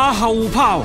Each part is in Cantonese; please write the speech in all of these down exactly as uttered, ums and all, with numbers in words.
馬後炮。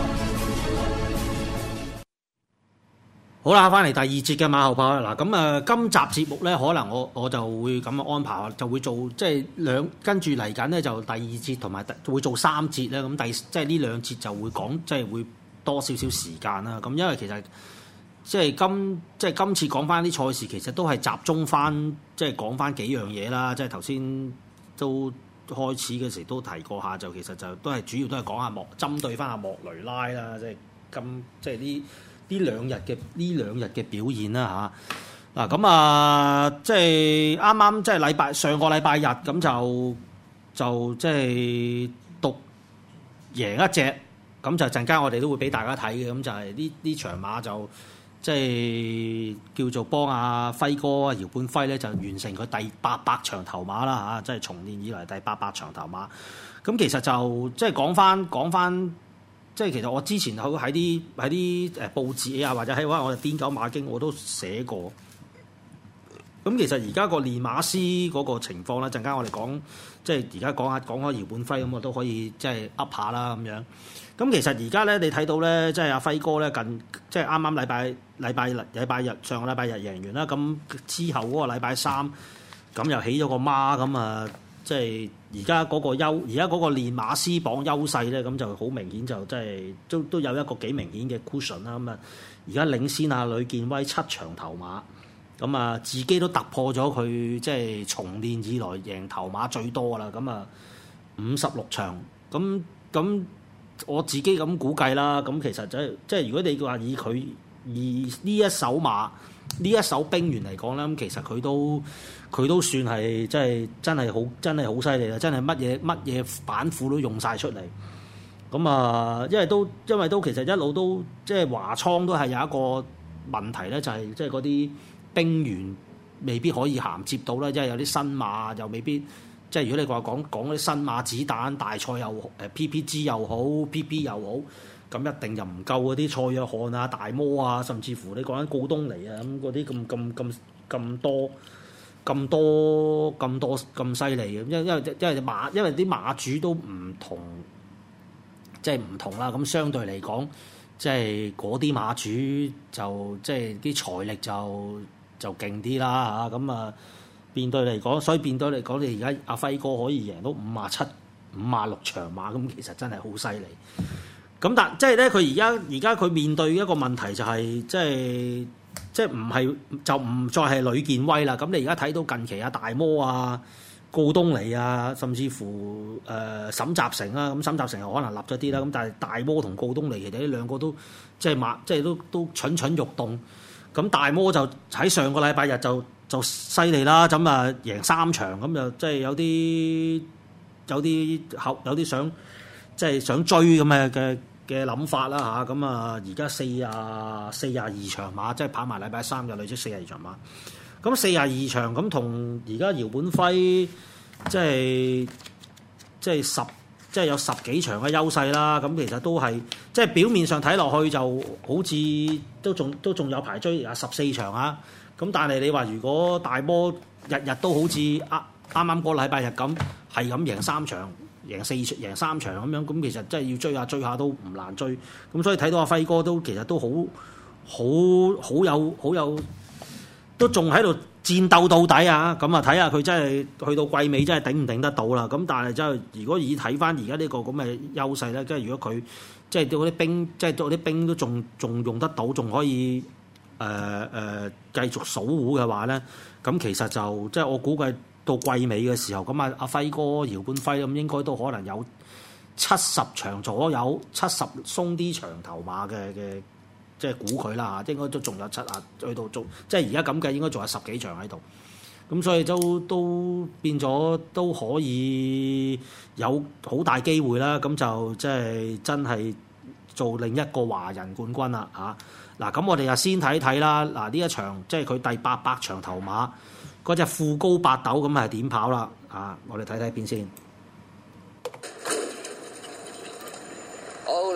好啦，翻嚟第二節嘅馬後炮啦。嗱，咁啊，今集節目咧，可能我我就會咁樣安排，就會做即係兩跟住嚟緊咧，就第二節同埋會做三節咧。咁第即係呢兩節就會講，即係會多少少時間啦。咁因為其實即係今即係今次講翻啲賽事，其實都係集中翻，即係講翻幾樣嘢啦。即係頭先都開始嘅時都提過下，就其實就都係主要都係講下莫針對翻阿莫雷拉啦。即係今即係呢。呢兩日嘅呢兩日嘅表現啦嚇，嗱咁啊，即係啱啱即係禮拜上個禮拜日咁就就即係獨贏一隻，咁就陣間我哋都會俾大家睇嘅，咁就係呢呢場馬就即係叫做幫阿輝哥姚本輝咧就完成佢第八百場頭馬啦嚇，即係從年以來第八百場頭馬。咁其實就即係講翻講翻。即係其實我之前喺喺啲喺啲誒報紙啊，或者喺我哋癲狗馬經我都寫過。咁其實而家個練馬師嗰個情況咧，陣間我哋講，即係而家講下講開姚本輝咁，我都可以即係噏下啦咁樣。咁其實而家咧，你睇到咧，即係阿輝哥咧近，即係啱啱禮拜禮拜禮拜日上個禮拜日贏完啦。咁之後嗰個禮拜三，咁又起咗個孖咁啊！即係而家嗰個優，而家嗰個練馬師榜優勢咧，咁就好明顯就即係都都有一個幾明顯嘅 cushion 啦。咁啊，而家領先啊呂健威七場頭馬，咁啊自己都突破咗佢即係從練以來贏頭馬最多啦。咁啊五十六場，咁咁我自己咁估計啦。咁其實就係即係如果你話以佢以呢一手馬呢一手兵員嚟講咧，咁其實佢都。佢都算係真係真係好真係好犀利啦！真係乜嘢乜嘢板斧都用晒出嚟。咁啊，因為都因為都其實一路都即係華倉都係有一個問題咧，就係即係嗰啲兵員未必可以銜接到啦，即係有啲新馬又未必即係如果你話講講嗰啲新馬子彈大賽又誒 P P G 又好 P P 又好，咁一定就唔夠嗰啲蔡約翰啊、大魔啊，甚至乎你講緊告東尼啊咁嗰啲咁咁咁咁多。咁多咁多咁犀利嘅，因為因為因為馬因為啲馬主都唔同，即係唔同啦。咁相對嚟講，即係嗰啲馬主就即係啲財力就就勁啲啦嚇。咁啊，變對嚟講，所以變對嚟講，你而家阿輝哥可以贏到五十七、五十六場馬，咁其實真係好犀利。咁但即係咧，佢而家而家佢面對一個問題就係、是、即係。即係唔係就唔再係呂健威啦？咁你而家睇到近期啊大魔啊、告東尼啊，甚至乎誒、呃、沈集成啦，咁沈集成又可能立咗啲啦。咁但係大魔同告東尼其實呢兩個都即係馬，即係都都蠢蠢欲動。咁大魔就喺上個禮拜日就就犀利啦，咁啊贏三場，咁就即係有啲有啲後有啲想即係想追咁嘅嘅。嘅諗法啦嚇，咁啊而家四啊四啊二場馬，即係跑埋禮拜三就累積四啊二場馬。咁四啊二場咁同而家姚本輝即係即係十即係有十幾場嘅優勢啦。咁其實都係即係表面上睇落去就好似都仲都仲有排追啊十四場啊。咁但係你話如果大波日日都好似啱啱啱個禮拜日咁係咁贏三場。贏四贏三場咁樣，咁其實真係要追下追下都唔難追，咁所以睇到阿輝哥都其實都好好好有好有，都仲喺度戰鬥到底啊！咁啊睇下佢真係去到季尾真係頂唔頂得到啦！咁但係真係如果以睇翻而家呢個咁嘅優勢咧，即係如果佢即係對嗰啲兵，即係對嗰啲兵都仲仲用得到，仲可以誒誒、呃呃、繼續數糊嘅話咧，咁其實就即係我估計。到季尾嘅時候，咁啊阿輝哥姚本輝咁應該都可能有七十場左右，七十鬆啲長頭馬嘅嘅，即係估佢啦嚇，應該都仲有七啊，去到做即係而家咁計，應該仲有十幾場喺度。咁所以都都變咗都可以有好大機會啦。咁就即係真係做另一個華人冠軍啦嚇。嗱，咁我哋就先睇睇啦。嗱，呢一場即係佢第八百場頭馬。嗰隻富高八斗咁係點跑啦？啊，我哋睇睇片先。 好，嚟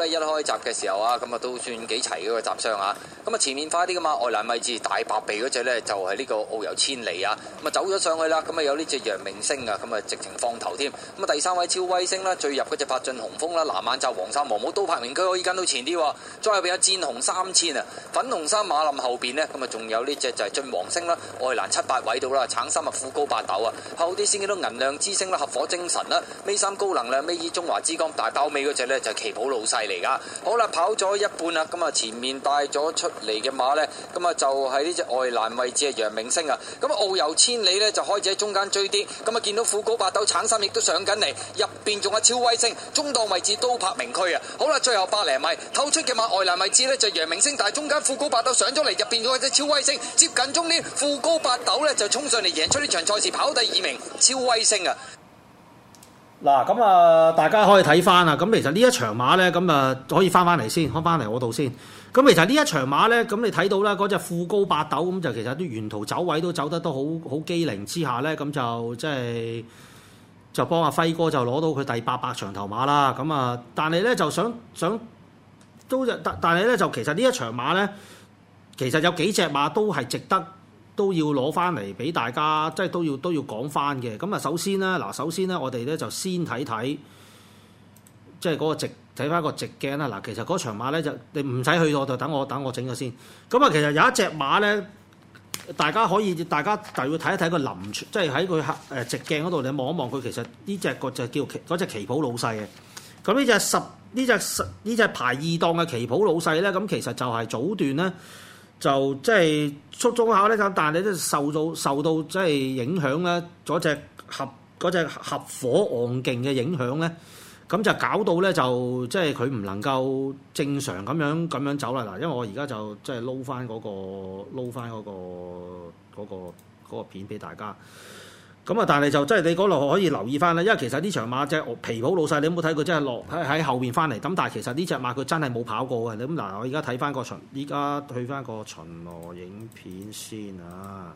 咧一開閘嘅時候啊，咁啊都算幾齊嗰個閘商啊。咁啊前面快啲噶嘛，外欄位置大白鼻嗰隻咧就係呢個遨遊千里啊。咁啊走咗上去啦，咁啊有呢隻陽明星啊，咁啊直情放頭添。咁啊第三位超威星啦，最入嗰隻柏駿紅峰啦，南晚就黃衫黃帽都柏明區可以跟到前啲。再後邊有戰紅三千啊，粉紅衫馬林後邊呢，咁啊仲有呢隻就係晉皇星啦，外欄七八位到啦，橙衫啊富高八斗啊，後啲先見到銀亮之星啦，合火精神啦，尾三高能量，尾二中華之光，大包尾嗰隻呢，就係旗袍老細嚟噶。好啦，跑咗一半啦，咁啊前面帶咗出嚟嘅馬呢，咁啊就係呢隻外欄位置係陽明星啊，咁啊遨遊千里呢，就開始喺中間追啲，咁啊見到富高八斗橙衫亦都上緊嚟，入邊仲有超威星，中檔位置都柏明區啊。好啦，最後百零米透出嘅馬外欄位置呢，就陽明星，但係中間富高八斗上咗嚟，入邊嗰隻超威星接近終點，富高八斗呢，就衝上嚟贏出呢場賽事，跑第二名超威星啊！ 嗱，咁啊，大家可以睇翻啊。咁其實呢一場馬咧，咁啊可以翻翻嚟先，翻翻嚟我度先。咁其實呢一場馬咧，咁你睇到啦，嗰隻富高八斗咁就其實啲沿途走位都走得都好好機靈之下咧，咁就即係就幫阿輝哥就攞到佢第八百長頭馬啦。咁啊，但係咧就想想都但但係咧就其實呢一場馬咧，其實有幾隻馬都係值得。都要攞翻嚟俾大家，即係都要都要講翻嘅。咁啊，首先咧，嗱，首先咧，我哋咧就先睇睇，即係嗰個直睇翻個直鏡啦。嗱，其實嗰場馬咧就你唔使去到，就等我等我整咗先。咁啊，其實有一隻馬咧，大家可以大家就要睇一睇個臨，即係喺佢誒直鏡嗰度，你望一望佢。其實呢隻個就叫嗰隻旗袍老細嘅。咁呢隻十呢隻十呢隻排二檔嘅旗袍老細咧，咁其實就係早段咧。就即係出中考咧，咁但係你都受到受到即係影響咧，嗰隻合嗰隻合火昂勁嘅影響咧，咁就搞到咧就即係佢唔能夠正常咁樣咁樣走啦。嗱，因為我而家就即係撈翻嗰個撈翻嗰個嗰個嗰個片俾大家。咁啊，但係就即係你嗰度可以留意翻啦，因為其實呢場馬隻皮袍老細，你有冇睇佢真係落喺喺後邊翻嚟？咁但係其實呢隻馬佢真係冇跑過嘅。咁嗱，我而家睇翻個巡，依家去翻個巡邏影片先啊！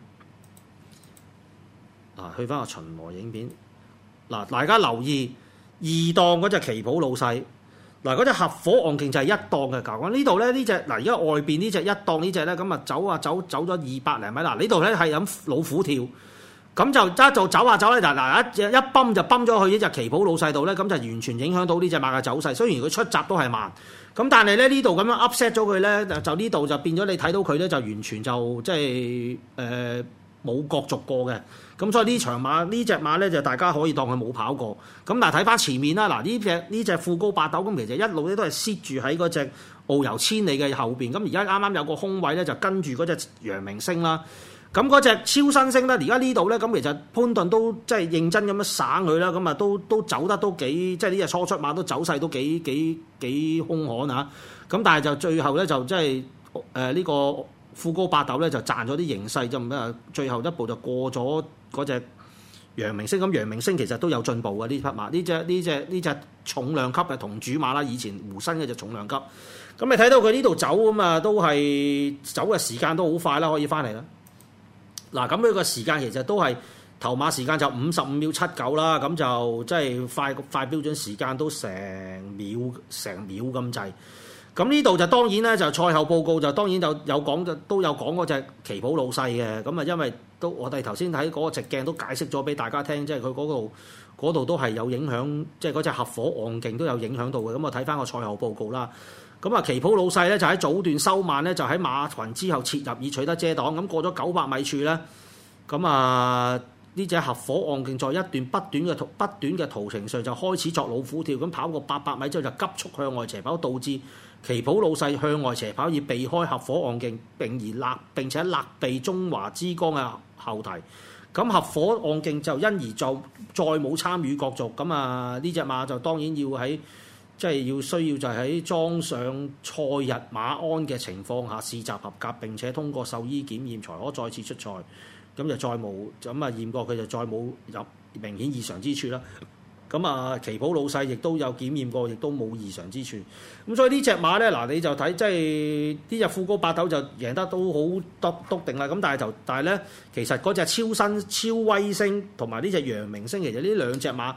嗱，去翻個巡邏影片。嗱，大家留意二檔嗰隻旗袍老細，嗱嗰隻合火昂勁就係一檔嘅舊。咁呢度咧呢隻嗱，而家外邊呢隻一檔呢隻咧，咁啊走啊走走咗二百零米。嗱呢度咧係咁老虎跳。咁就一就走下走咧，嗱嗱一一泵就泵咗去呢隻旗袍老細度咧，咁就完全影響到呢隻馬嘅走勢。雖然佢出閘都係慢，咁但係咧呢度咁樣 upset 咗佢咧，就呢度就變咗你睇到佢咧就完全就即係誒冇角逐過嘅。咁所以呢場馬呢隻馬咧就大家可以當佢冇跑過。咁嗱睇翻前面啦，嗱呢隻呢隻富高八斗咁其實一路咧都係 sit 住喺嗰隻遨遊千里嘅後邊。咁而家啱啱有個空位咧就跟住嗰隻陽明星啦。咁嗰隻超新星咧，而家呢度咧，咁其實潘頓都即係認真咁樣省佢啦，咁啊都都走得都幾，即係呢隻初出馬都走勢都幾幾幾兇悍啊！咁但係就最後咧就即係誒呢個富高八斗咧就賺咗啲形勢，就唔係最後一步就過咗嗰隻陽明星。咁陽明星其實都有進步嘅呢匹馬，呢隻呢隻呢隻重量級嘅同主馬啦，以前胡新嘅隻重量級。咁你睇到佢呢度走咁啊，都係走嘅時間都好快啦，可以翻嚟啦。嗱，咁佢個時間其實都係頭馬時間就五十五秒七九啦，咁就即係快快標準時間都成秒成秒咁滯。咁呢度就當然咧，就賽後報告就當然就有講就都有講嗰隻旗袍老細嘅。咁啊，因為都我哋頭先睇嗰個直鏡都解釋咗俾大家聽，即係佢嗰度嗰度都係有影響，即係嗰隻合火昂勁都有影響到嘅。咁我睇翻個賽後報告啦。咁啊，旗袍老細咧就喺早段收慢咧，就喺馬群之後切入以取得遮擋。咁過咗九百米處咧，咁啊呢隻合火昂勁在一段不短嘅途不短嘅途程上就開始作老虎跳，咁跑過八百米之後就急速向外斜跑，導致旗袍老細向外斜跑以避開合火昂勁，並而勒並且勒避中華之光嘅後蹄。咁合火昂勁就因而就再冇參與角逐。咁啊呢隻馬就當然要喺。即係要需要就喺裝上賽日馬鞍嘅情況下試習合格，並且通過獸醫檢驗才可再次出賽。咁就再冇咁啊驗過佢就再冇有明顯異常之處啦。咁啊旗袍老細亦都有檢驗過，亦都冇異常之處。咁所以呢隻馬咧嗱，你就睇即係呢隻富高八斗就贏得都好篤篤定啦。咁但係就但係咧，其實嗰隻超新超威星同埋呢隻陽明星，其實呢兩隻馬。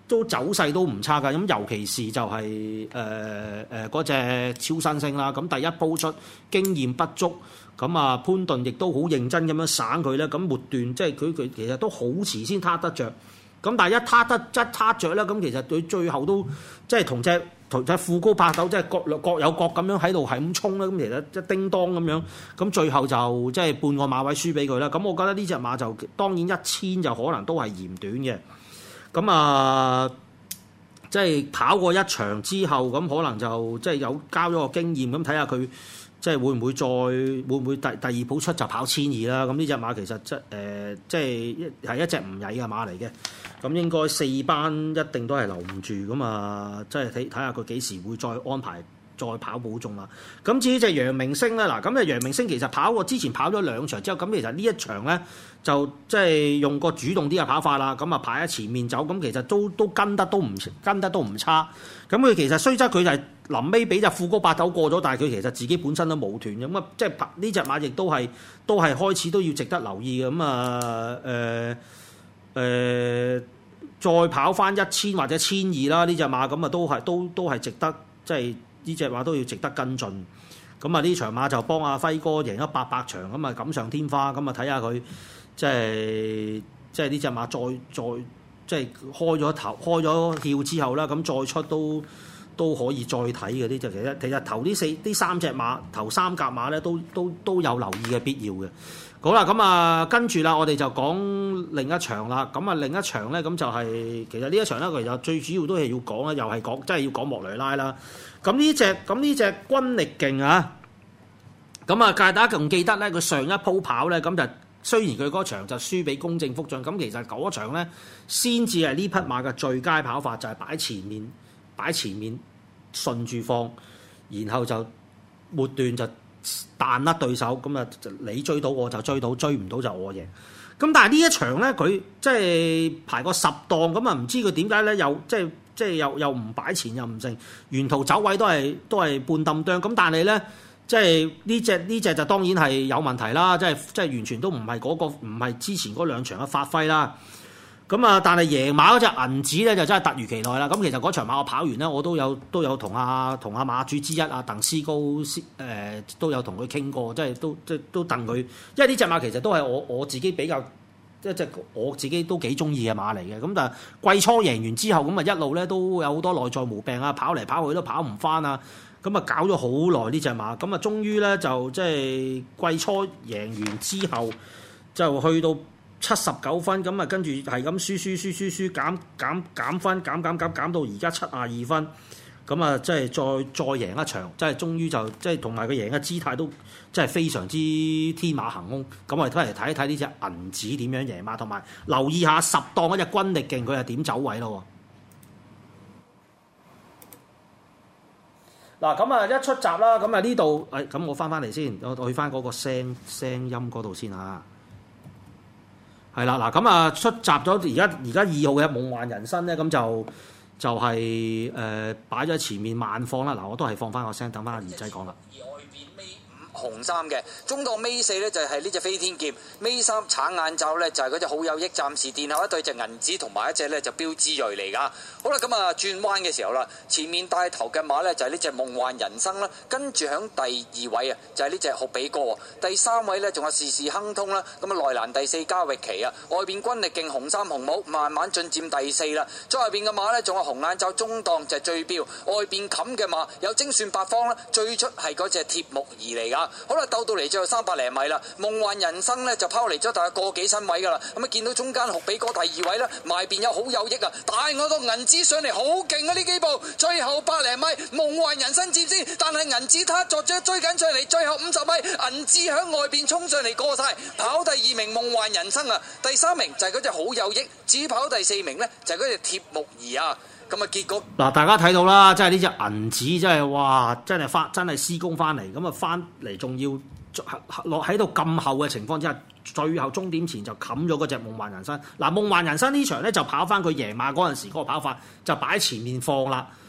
都走勢都唔差㗎。咁尤其是就係誒誒嗰隻超新星啦。咁第一鋪出經驗不足，咁啊潘頓亦都好認真咁樣省佢咧。咁末段即係佢佢其實都好遲先撻得着。咁但係一撻得一撻着咧，咁其實佢最後都即係同隻同隻富高拍鬥，即係各各有各咁樣喺度係咁衝啦。咁其實一叮當咁樣，咁最後就即係半個馬位輸俾佢啦。咁我覺得呢隻馬就當然一千就可能都係嫌短嘅。咁啊，即係跑過一場之後，咁可能就即係有交咗個經驗，咁睇下佢即係會唔會再會唔會第第二鋪出就跑千二啦。咁呢隻馬其實即誒、呃、即係係一隻唔曳嘅馬嚟嘅。咁應該四班一定都係留唔住咁啊！即係睇睇下佢幾時會再安排再跑保中啦。咁至於隻陽明星咧，嗱咁啊陽明星其實跑過之前跑咗兩場之後，咁其實呢一場咧就即係用個主動啲嘅跑法啦。咁啊排喺前面走，咁其實都都跟得都唔跟得都唔差。咁佢其實雖則佢就係臨尾俾隻富高八斗過咗，但係佢其實自己本身都冇斷咁啊！即係呢隻馬亦都係都係開始都要值得留意嘅咁啊誒。呃誒、呃、再跑翻一千或者千二啦，呢隻馬咁啊都係都都係值得，即係呢隻馬都要值得跟進。咁啊呢場馬就幫阿輝哥贏咗八百場，咁啊錦上添花，咁啊睇下佢即係即係呢隻馬再再即係開咗頭開咗竅之後啦，咁再出都都可以再睇嘅呢隻。其實其實頭呢四呢三隻馬頭三甲馬咧都都都有留意嘅必要嘅。好啦，咁啊跟住啦，我哋就講另一場啦。咁啊另一場咧，咁就係、是、其實呢一場咧，其實最主要都係要講咧，又係講即係要講莫雷拉啦。咁呢隻咁呢隻軍力勁啊！咁啊，大家仲記得咧，佢上一鋪跑咧，咁就雖然佢嗰場就輸俾公正福將，咁其實嗰場咧先至係呢匹馬嘅最佳跑法，就係、是、擺前面，擺前面順住放，然後就末段就彈甩對手，咁啊你追到我就追到，追唔到就我贏。咁但係呢一場咧，佢即係排個十檔，咁啊唔知佢點解咧，又即係即係又又唔擺前又唔勝，沿途走位都係都係半揼啄。咁但係咧，即係呢隻呢隻就當然係有問題啦，即係即係完全都唔係嗰個唔係之前嗰兩場嘅發揮啦。咁啊，但係贏馬嗰隻銀紙咧就真係突如其來啦。咁其實嗰場馬我跑完咧，我都有都有同阿同阿馬主之一阿鄧思高誒、呃、都有同佢傾過，即係都即係都戥佢，因為呢隻馬其實都係我我自己比較即係我自己都幾中意嘅馬嚟嘅。咁但係季初贏完之後，咁啊一路咧都有好多內在毛病啊，跑嚟跑去都跑唔翻啊。咁啊搞咗好耐呢隻馬，咁啊終於咧就即係季初贏完之後就去到七十九分，咁啊跟住係咁輸輸輸輸輸減減減分減減減減到而家七十二分，咁啊即係再再贏一場，即係終於就即係同埋佢贏嘅姿態都即係非常之天馬行空。咁我哋翻嚟睇一睇呢隻銀紙點樣贏馬，同埋留意下十檔嗰隻軍力勁佢係點走位咯。嗱咁啊一出閘啦，咁啊呢度誒咁我翻翻嚟先，我去翻嗰個聲聲音嗰度先嚇。係啦，嗱咁啊出閘咗，而家而家二號嘅夢幻人生咧，咁就就係誒擺咗喺前面慢放啦。嗱，我都係放翻個聲，等翻阿二仔講啦。 紅衫嘅中檔尾四呢就係呢隻飛天劍，尾三橙眼罩呢就係嗰隻好有益，暫時殿後一對隻銀紙同埋一隻呢就標之銳嚟噶。好啦，咁啊轉彎嘅時候啦，前面帶頭嘅馬呢就係呢隻夢幻人生啦，跟住響第二位啊就係呢隻酷比哥，第三位呢仲有事事亨通啦，咁啊內欄第四加域奇啊，外邊軍力勁紅衫紅帽慢慢進佔第四啦，再外邊嘅馬呢仲有紅眼罩中檔就係最標，外邊冚嘅馬有精算八方啦，最出係嗰隻鐵木兒嚟噶。好啦，鬥到嚟最後三百零米啦，夢幻人生呢就拋離咗大概個幾身位噶啦，咁啊見到中間酷比哥第二位啦，埋邊有好有益啊，大我個銀紙上嚟好勁啊呢幾步，最後百零米夢幻人生接先，但係銀紙他作咗追緊上嚟，最後五十米銀紙響外邊衝上嚟過晒，跑第二名夢幻人生啊，第三名就係嗰隻好有益，至於跑第四名呢，就係嗰隻鐵木兒啊。咁啊，結果嗱，大家睇到啦，即係呢隻銀紙，真係哇，真係翻，真係施工翻嚟，咁啊翻嚟仲要落喺度咁後嘅情況之下，最後終點前就冚咗嗰隻夢幻人生。嗱，夢幻人生呢場咧就跑翻佢贏馬嗰陣時嗰個跑法，就擺喺前面放啦。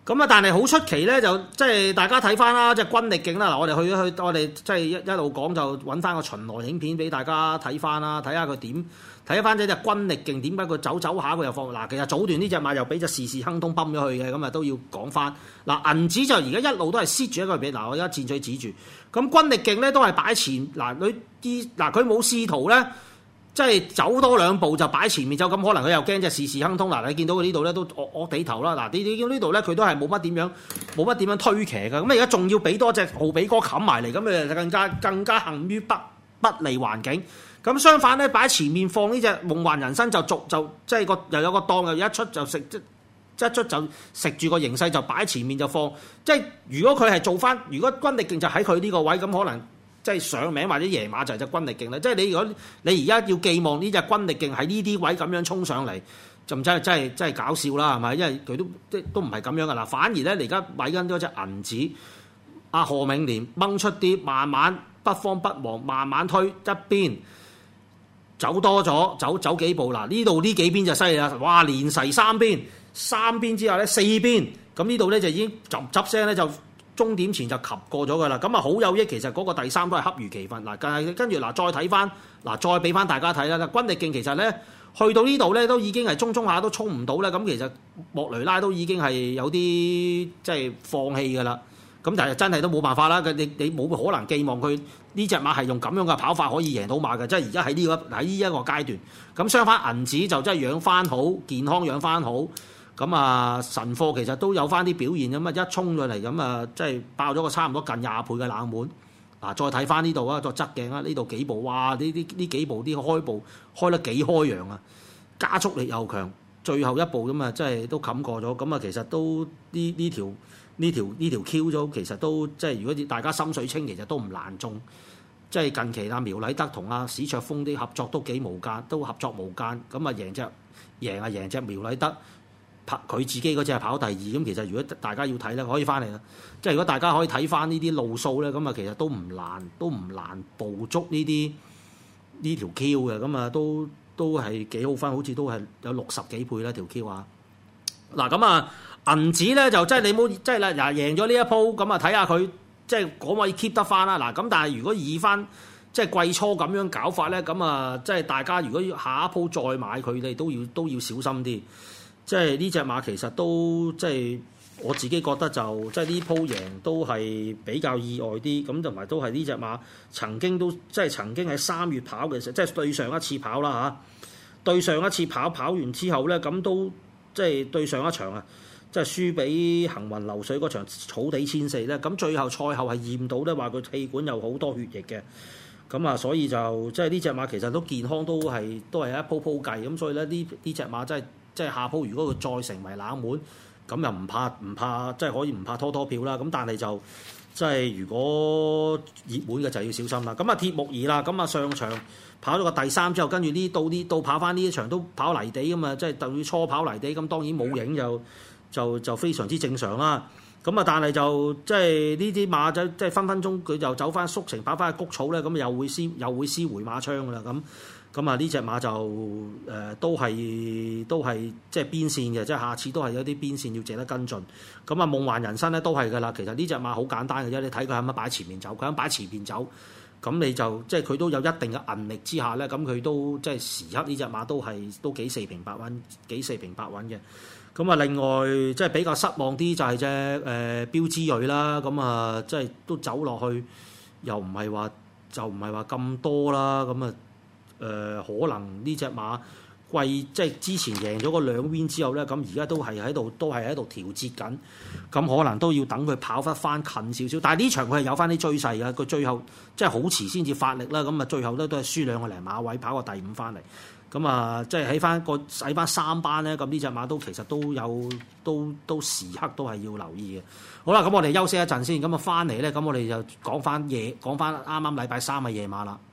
咁啊，但係好出奇咧，就即係大家睇翻啦，即係軍力勁啦。嗱，我哋去去，我哋即係一一路講就揾翻個巡邏影片俾大家睇翻啦，睇下佢點睇翻呢隻軍力勁，點解佢走走下佢又放嗱？其實早段呢隻馬又俾隻時時亨通泵咗去嘅，咁啊都要講翻嗱。銀紙就而家一路都係蝕住一個俾嗱，我而家箭嘴指住，咁軍力勁咧都係擺前嗱，佢啲嗱佢冇試圖咧。即係走多兩步就擺前面走，咁可能佢又驚隻時時亨通嗱，你見到佢呢度咧都惡惡地頭啦，嗱你你呢度咧佢都係冇乜點樣冇乜點樣推騎嘅，咁而家仲要俾多隻豪比哥冚埋嚟，咁誒就更加更加陷於不不利環境。咁相反咧，擺前面放呢隻夢幻人生就逐就即係個又有個檔又一出就食即一出就食住個形勢就擺前面就放，即係如果佢係做翻，如果軍力勁就喺佢呢個位，咁可能。即係上名或者贏馬就係隻軍力勁啦，即係你如果你而家要寄望呢隻軍力勁喺呢啲位咁樣衝上嚟，就唔真係真係真係搞笑啦，係咪？因為佢都即都唔係咁樣噶啦，反而咧你而家買緊嗰隻銀紙，阿何永年掹出啲，慢慢不慌不忙，慢慢推一邊走多咗，走走幾步嗱，呢度呢幾邊就犀利啦，哇連齊三邊，三邊之後咧四邊，咁呢度咧就已經執執聲咧就。終點前就及過咗㗎啦，咁啊好有益。其實嗰個第三都係恰如其分嗱，但係跟住嗱再睇翻嗱，再俾翻大家睇啦。軍力勁其實咧去到呢度咧都已經係衝衝下都衝唔到咧，咁其實莫雷拉都已經係有啲即係放棄㗎啦。咁但係真係都冇辦法啦，你你冇可能寄望佢呢隻馬係用咁樣嘅跑法可以贏到馬嘅，即係而家喺呢個喺呢一個階段。咁相反銀紙就真係養翻好，健康養翻好。咁啊，神貨其實都有翻啲表現咁啊，一衝咗嚟咁啊，即係爆咗個差唔多近廿倍嘅冷門。嗱，再睇翻呢度啊，再側鏡啊，呢度幾步，哇！呢啲呢幾步啲開步開得幾開揚啊，加速力又強，最後一步咁啊，即係都冚過咗。咁啊，其實都呢呢條呢條呢條 Q 咗，其實都即係如果大家心水清，其實都唔難中。即係近期啊，苗禮德同阿史卓峰啲合作都幾無間，都合作無間。咁啊，贏隻贏啊贏隻苗禮德。拍佢自己嗰隻係跑第二，咁其實如果大家要睇咧，可以翻嚟啦。即係如果大家可以睇翻呢啲路數咧，咁啊其實都唔難，都唔難捕捉呢啲呢條 Q 嘅，咁啊都都係幾好分，好似都係有六十幾倍啦條 Q 啊。嗱咁啊銀紙咧就即係你冇即係啦，嗱贏咗呢一鋪，咁啊睇下佢即係可唔可以 keep 得翻啦。嗱咁但係如果以翻即係季初咁樣搞法咧，咁啊即係大家如果要下一鋪再買佢哋都要都要小心啲。即係呢隻馬其實都即係我自己覺得就即係呢鋪贏都係比較意外啲，咁同埋都係呢隻馬曾經都即係曾經喺三月跑嘅時候，即係對上一次跑啦嚇，對上一次跑跑完之後咧，咁都即係對上一場啊，即係輸俾行雲流水嗰場草地千四咧，咁最後賽後係驗到咧話佢氣管有好多血液嘅，咁啊所以就即係呢隻馬其實都健康都係都係一鋪鋪計，咁所以咧呢呢隻馬真係。即係下鋪，如果佢再成為冷門，咁又唔怕唔怕，即係可以唔怕拖拖票啦。咁但係就即係如果熱門嘅就要小心啦。咁啊鐵木兒啦，咁啊上場跑咗個第三之後，跟住呢到呢到跑翻呢一場都跑泥地咁啊，即係對初跑泥地，咁當然冇影就就就非常之正常啦。咁啊但係就即係呢啲馬仔即係分分鐘佢就走翻縮程跑翻去谷草咧，咁又會施又會施回馬槍噶啦咁。咁啊呢隻馬就誒、呃、都係都係即係邊線嘅，即係下次都係有啲邊線要值得跟進。咁啊夢幻人生咧都係㗎啦，其實呢隻馬好簡單嘅啫，你睇佢係咪擺前面走，佢肯擺前面走，咁你就即係佢都有一定嘅韌力之下咧，咁佢都即係時刻呢隻馬都係都幾四平八穩，幾四平八穩嘅。咁啊另外即係比較失望啲就係隻誒標之瑞啦，咁啊即係都走落去又唔係話就唔係話咁多啦，咁啊。誒、呃、可能呢隻馬貴，即係之前贏咗個兩 win 之後咧，咁而家都係喺度，都係喺度調節緊，咁可能都要等佢跑翻翻近少少。但係呢場佢係有翻啲追勢嘅，佢最後即係好遲先至發力啦，咁啊最後咧都係輸兩個零馬位，跑個第五翻嚟，咁啊即係喺翻個喺翻三班咧，咁呢隻馬都其實都有都都時刻都係要留意嘅。好啦，咁我哋休息一陣先，咁啊翻嚟咧，咁我哋就講翻夜講翻啱啱禮拜三嘅夜馬啦。